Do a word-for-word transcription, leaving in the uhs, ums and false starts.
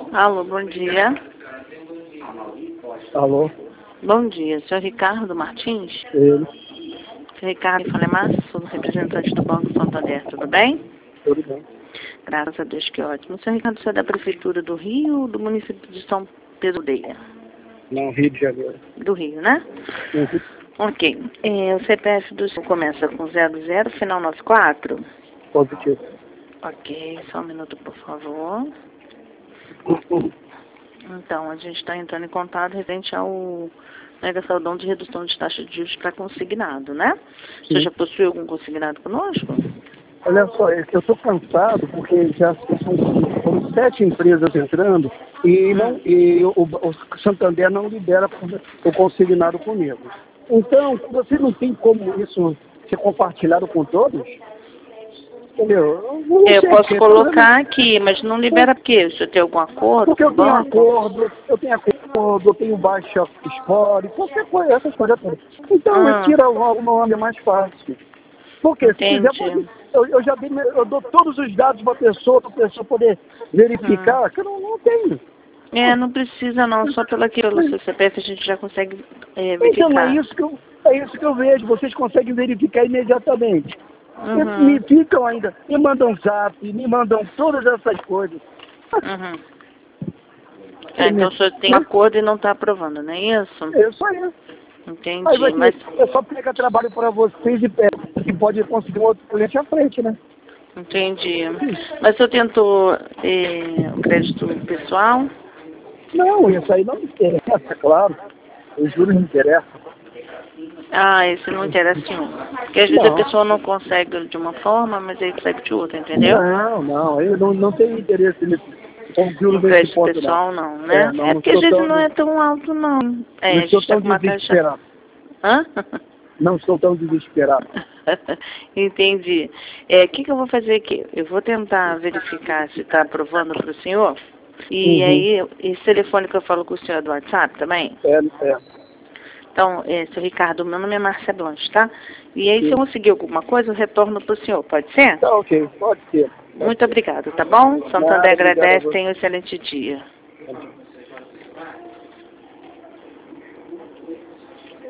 Alô, bom dia. Alô? Bom dia, senhor Ricardo Martins? Ele. Senhor Ricardo Falemassa, sou representante do Banco Santander, tudo bem? Tudo bem. Graças a Deus, que ótimo. Senhor Ricardo, você é da Prefeitura do Rio ou do município de São Pedro Aldeia? Não, Rio de Janeiro. Do Rio, né? Uhum. Ok. É, o C P F do senhor começa com zero zero, final noventa e quatro? Positivo. Ok, só um minuto, por favor. Uhum. Então, a gente está entrando em contato referente ao mega saldão de redução de taxa de juros para consignado, né? Você Sim. já possui algum consignado conosco? Olha só, é que eu estou cansado porque já são, foram sete empresas entrando e, não, Hum. e o, o Santander não libera o consignado comigo. Então, você não tem como isso ser compartilhado com todos? Entendeu? Eu não Eu sei, posso porque colocar aqui, mas não libera por quê? O senhor tem algum acordo Porque com eu o tenho banco? acordo, eu tenho acordo, eu tenho baixa score, qualquer coisa, essas coisas todas. Então, Ah, retira alguma onda mais fácil. Porque se quiser, pode, entendi. eu, eu já dei, eu dou todos os dados para a pessoa, para a pessoa poder Uhum. verificar, que eu não, não tenho. É, não precisa não, só pelo aqui, pelo seu C P F a gente já consegue é, Então, é verificar. isso, que eu, é isso que eu vejo, vocês conseguem verificar imediatamente. Eles Uhum, me ficam ainda, me mandam zap, me mandam todas essas coisas. uhum. É, então o senhor tem acordo e não está aprovando, não é isso? É isso aí. Aí Entendi, vai mas... ter, é só pegar trabalho para vocês e pega, que pode conseguir um outro cliente à frente, né? Entendi. Mas o senhor tentou é, o crédito pessoal? Não, isso aí não me interessa, claro. Os juros não interessam. Ah, esse não interessa nenhum. Porque às vezes a Não, pessoa não consegue de uma forma, mas aí consegue de outra, entendeu? não, não, eu não, não tenho interesse nesse, com juros No nesse crédito ponto, não. pessoal não, É, né? não, É não porque às estou vezes tão, não não, é tão alto não. não É, a gente estou está tão com uma taxa... desesperado. Hã? Não estou tão desesperado. Entendi. É, o que, que eu vou fazer aqui? Eu vou tentar verificar se está aprovando para o senhor. E Uhum. aí, esse telefone que eu falo com o senhor é do WhatsApp também? É, é. Então, é, seu Ricardo, meu nome é Márcia Blanche, tá? E aí, se eu Sim. conseguir alguma coisa, eu retorno para o senhor, pode ser? Tá ok, pode ser. Pode Muito ser. obrigada, tá bom? Santander Nada, obrigado a agradece, você. tenha um excelente dia.